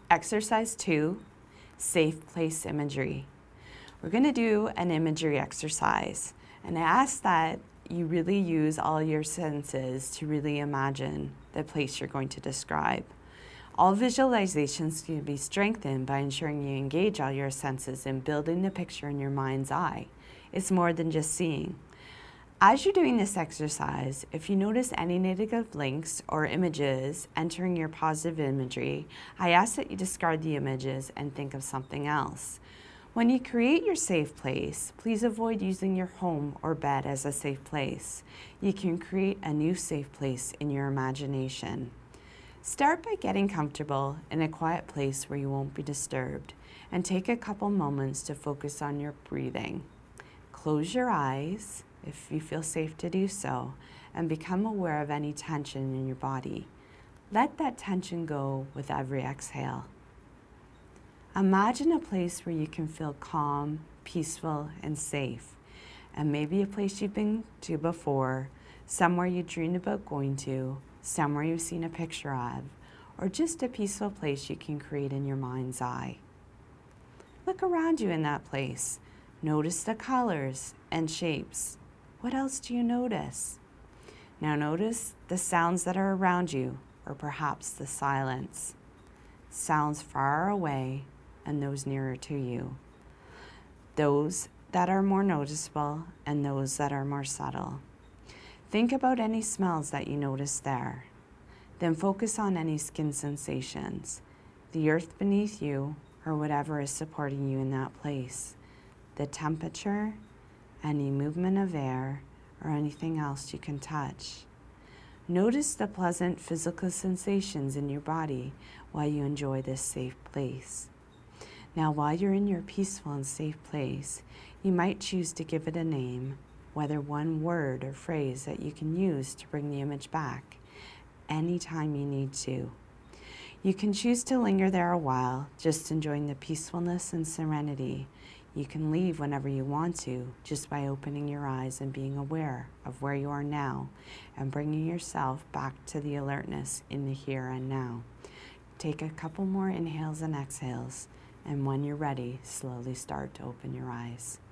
Exercise 2, safe place imagery. We're going to do an imagery exercise, and I ask that you really use all your senses to really imagine the place you're going to describe. All visualizations can be strengthened by ensuring you engage all your senses in building the picture in your mind's eye. It's more than just seeing. As you're doing this exercise, if you notice any negative links or images entering your positive imagery, I ask that you discard the images and think of something else. When you create your safe place, please avoid using your home or bed as a safe place. You can create a new safe place in your imagination. Start by getting comfortable in a quiet place where you won't be disturbed, and take a couple moments to focus on your breathing. Close your eyes if you feel safe to do so, and become aware of any tension in your body. Let that tension go with every exhale. Imagine a place where you can feel calm, peaceful, and safe, and maybe a place you've been to before, somewhere you dreamed about going to, somewhere you've seen a picture of, or just a peaceful place you can create in your mind's eye. Look around you in that place. Notice the colors and shapes. What else do you notice? Now notice the sounds that are around you, or perhaps the silence. Sounds far away and those nearer to you. Those that are more noticeable and those that are more subtle. Think about any smells that you notice there. Then focus on any skin sensations, the earth beneath you, or whatever is supporting you in that place, the temperature, any movement of air, or anything else you can touch. Notice the pleasant physical sensations in your body while you enjoy this safe place. Now, while you're in your peaceful and safe place, you might choose to give it a name, whether one word or phrase that you can use to bring the image back anytime you need to. You can choose to linger there a while, just enjoying the peacefulness and serenity. You can leave whenever you want to, just by opening your eyes and being aware of where you are now and bringing yourself back to the alertness in the here and now. Take a couple more inhales and exhales, and when you're ready, slowly start to open your eyes.